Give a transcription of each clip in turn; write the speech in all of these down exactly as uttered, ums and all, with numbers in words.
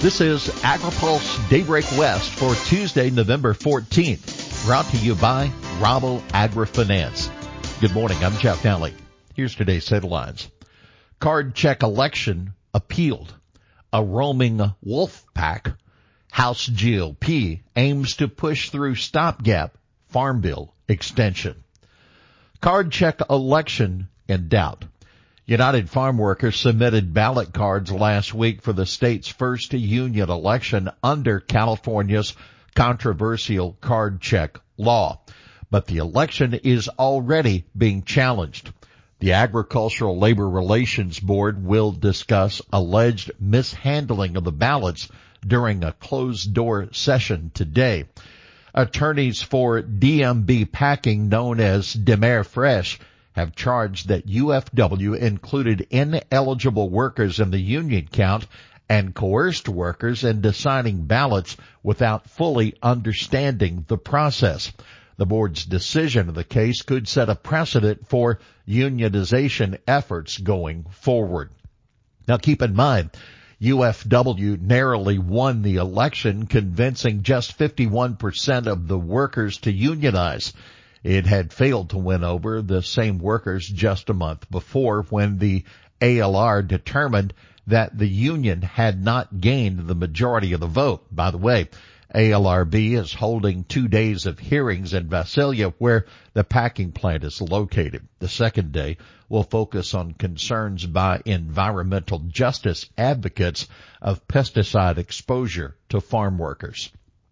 This is AgriPulse Daybreak West for Tuesday, November fourteenth, brought to you by Rabo AgriFinance. Good morning, I'm Jeff Nally. Here's today's headlines. Card check election appealed. A roaming wolf pack. House G O P aims to push through stopgap farm bill extension. Card check election in doubt. United Farm Workers submitted ballot cards last week for the state's first union election under California's controversial card check law. But the election is already being challenged. The Agricultural Labor Relations Board will discuss alleged mishandling of the ballots during a closed-door session today. Attorneys for D M B Packing, known as Demer Fresh, have charged that U F W included ineligible workers in the union count and coerced workers in deciding ballots without fully understanding the process. The board's decision of the case could set a precedent for unionization efforts going forward. Now keep in mind, U F W narrowly won the election, convincing just fifty-one percent of the workers to unionize. It had failed to win over the same workers just a month before, when the A L R determined that the union had not gained the majority of the vote. By the way, A L R B is holding two days of hearings in Visalia, where the packing plant is located. The second day will focus on concerns by environmental justice advocates of pesticide exposure to farm workers.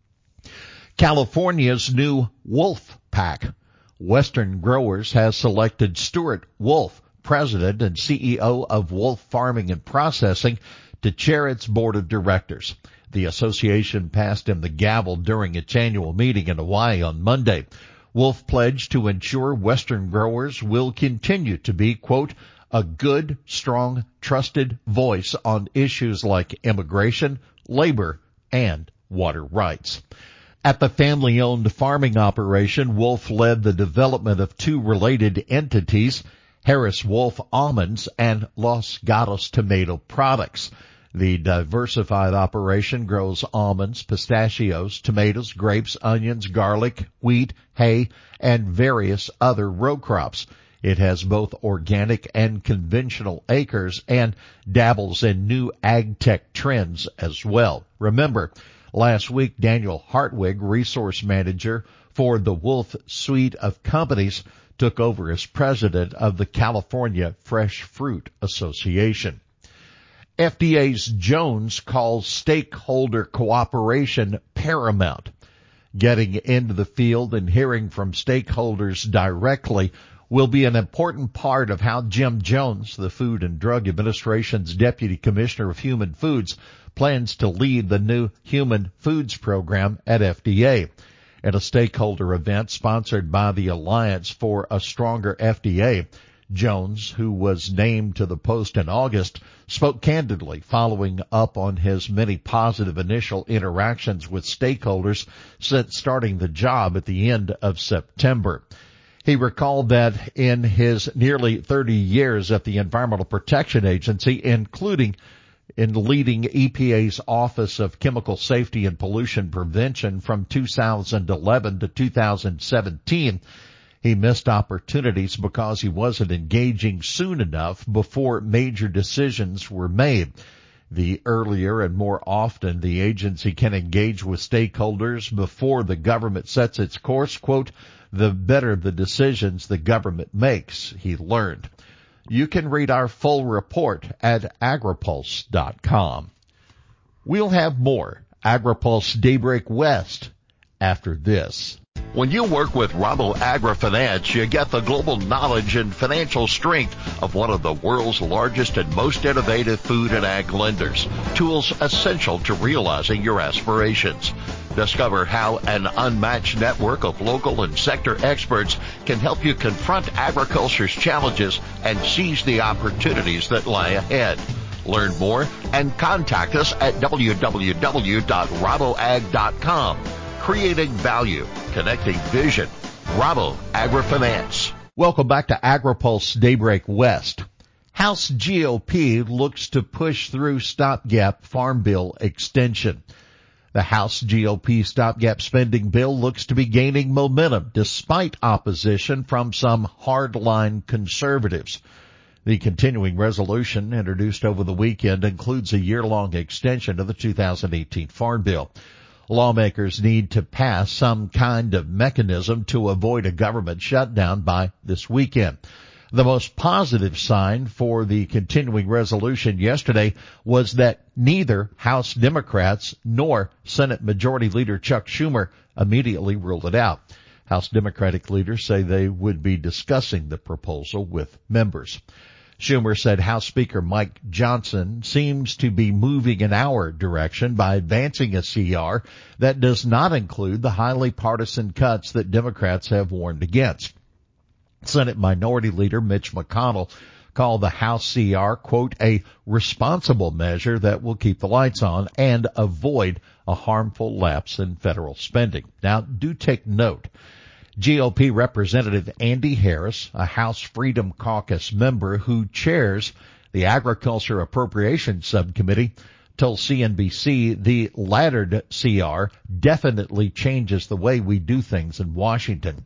California's new wolf pack. Western Growers has selected Stuart Wolf, president and C E O of Wolf Farming and Processing, to chair its board of directors. The association passed him the gavel during its annual meeting in Hawaii on Monday. Wolf pledged to ensure Western Growers will continue to be, quote, a good, strong, trusted voice on issues like immigration, labor, and water rights. At the family-owned farming operation, Wolf led the development of two related entities, Harris Wolf Almonds and Los Gatos Tomato Products. The diversified operation grows almonds, pistachios, tomatoes, grapes, onions, garlic, wheat, hay, and various other row crops. It has both organic and conventional acres and dabbles in new ag tech trends as well. Remember, last week, Daniel Hartwig, resource manager for the Wolf suite of companies, took over as president of the California Fresh Fruit Association. F D A's Jones calls stakeholder cooperation paramount. Getting into the field and hearing from stakeholders directly will be an important part of how Jim Jones, the Food and Drug Administration's Deputy Commissioner of Human Foods, plans to lead the new Human Foods program at F D A. At a stakeholder event sponsored by the Alliance for a Stronger F D A, Jones, who was named to the post in August, spoke candidly following up on his many positive initial interactions with stakeholders since starting the job at the end of September. He recalled that in his nearly thirty years at the Environmental Protection Agency, including in leading E P A's Office of Chemical Safety and Pollution Prevention from two thousand eleven to two thousand seventeen, he missed opportunities because he wasn't engaging soon enough before major decisions were made. The earlier and more often the agency can engage with stakeholders before the government sets its course, quote, the better the decisions the government makes, he learned. You can read our full report at agripulse dot com. We'll have more AgriPulse Daybreak West after this. When you work with Rabo AgriFinance, you get the global knowledge and financial strength of one of the world's largest and most innovative food and ag lenders. Tools essential to realizing your aspirations. Discover how an unmatched network of local and sector experts can help you confront agriculture's challenges and seize the opportunities that lie ahead. Learn more and contact us at w w w dot rabo ag dot com. Creating value, connecting vision. Rabo AgriFinance. Welcome back to AgriPulse Daybreak West. House G O P looks to push through stopgap farm bill extension. The House G O P stopgap spending bill looks to be gaining momentum despite opposition from some hardline conservatives. The continuing resolution introduced over the weekend includes a year-long extension of the two thousand eighteen Farm Bill. Lawmakers need to pass some kind of mechanism to avoid a government shutdown by this weekend. The most positive sign for the continuing resolution yesterday was that neither House Democrats nor Senate Majority Leader Chuck Schumer immediately ruled it out. House Democratic leaders say they would be discussing the proposal with members. Schumer said House Speaker Mike Johnson seems to be moving in our direction by advancing a C R that does not include the highly partisan cuts that Democrats have warned against. Senate Minority Leader Mitch McConnell called the House C R, quote, a responsible measure that will keep the lights on and avoid a harmful lapse in federal spending. Now, do take note. G O P Representative Andy Harris, a House Freedom Caucus member who chairs the Agriculture Appropriations Subcommittee, told C N B C the laddered C R definitely changes the way we do things in Washington.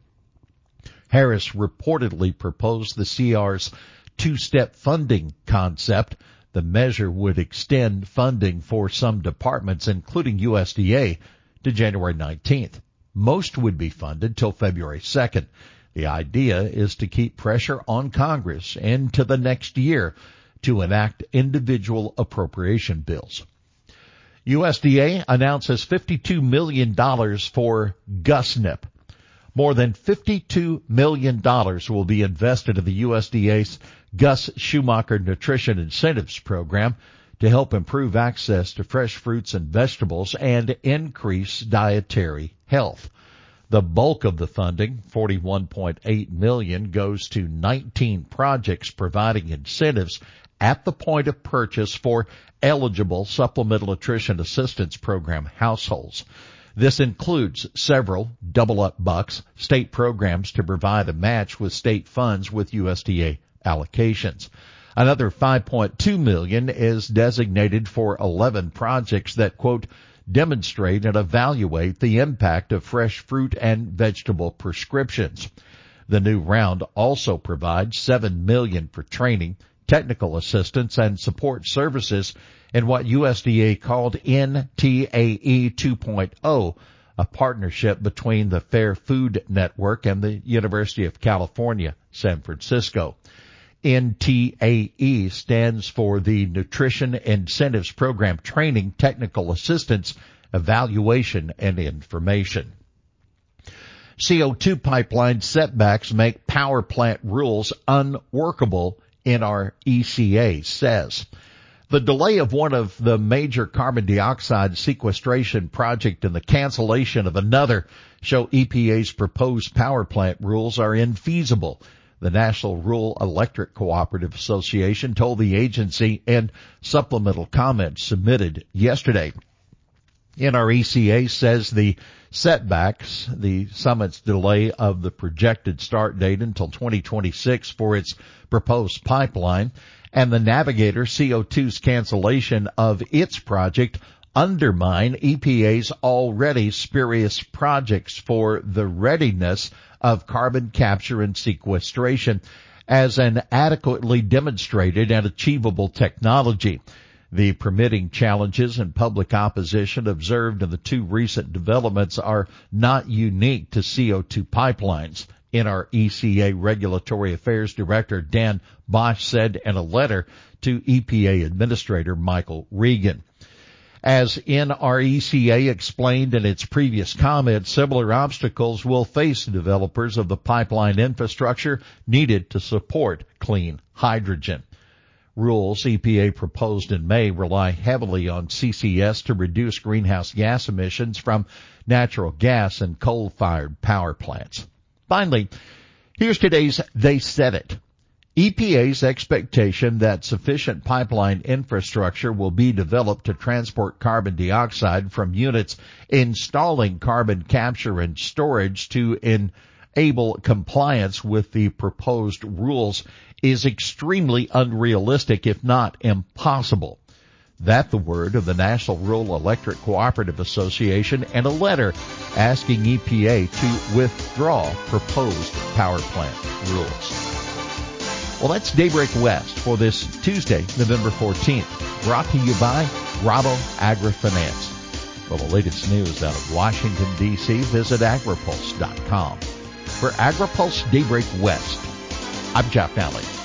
Harris reportedly proposed the C R's two-step funding concept. The measure would extend funding for some departments, including U S D A, to January nineteenth. Most would be funded till February second. The idea is to keep pressure on Congress into the next year to enact individual appropriation bills. U S D A announces fifty-two million dollars for GusNIP. More than fifty-two million dollars will be invested in the U S D A's Gus Schumacher Nutrition Incentives Program to help improve access to fresh fruits and vegetables and increase dietary health. The bulk of the funding, forty-one point eight million dollars, goes to nineteen projects providing incentives at the point of purchase for eligible Supplemental Nutrition Assistance Program households. This includes several double-up bucks state programs to provide a match with state funds with U S D A allocations. Another five point two million dollars is designated for eleven projects that, quote, demonstrate and evaluate the impact of fresh fruit and vegetable prescriptions. The new round also provides seven million dollars for training, technical assistance, and support services in what U S D A called N T A E two point oh, a partnership between the Fair Food Network and the University of California, San Francisco. N T A E stands for the Nutrition Incentives Program Training, Technical Assistance, Evaluation, and Information. C O two pipeline setbacks make power plant rules unworkable, N R E C A says. The delay of one of the major carbon dioxide sequestration project and the cancellation of another show E P A's proposed power plant rules are infeasible. The National Rural Electric Cooperative Association told the agency in supplemental comments submitted yesterday. N R E C A says the setbacks, the summit's delay of the projected start date until twenty twenty-six for its proposed pipeline, and the Navigator C O two's cancellation of its project undermine E P A's already spurious projects for the readiness of carbon capture and sequestration as an adequately demonstrated and achievable technology. The permitting challenges and public opposition observed in the two recent developments are not unique to C O two pipelines. N R E C A Regulatory Affairs Director Dan Bosch said in a letter to E P A Administrator Michael Regan. As N R E C A explained in its previous comment, similar obstacles will face developers of the pipeline infrastructure needed to support clean hydrogen. Rules E P A proposed in May rely heavily on C C S to reduce greenhouse gas emissions from natural gas and coal-fired power plants. Finally, here's today's They Said It. E P A's expectation that sufficient pipeline infrastructure will be developed to transport carbon dioxide from units installing carbon capture and storage to in able compliance with the proposed rules is extremely unrealistic, if not impossible. That the word of the National Rural Electric Cooperative Association and a letter asking E P A to withdraw proposed power plant rules. Well, that's Daybreak West for this Tuesday, November fourteenth, brought to you by Rabo AgriFinance. For the latest news out of Washington, D C, visit agripulse dot com. For AgriPulse Daybreak West, I'm Jeff Nally.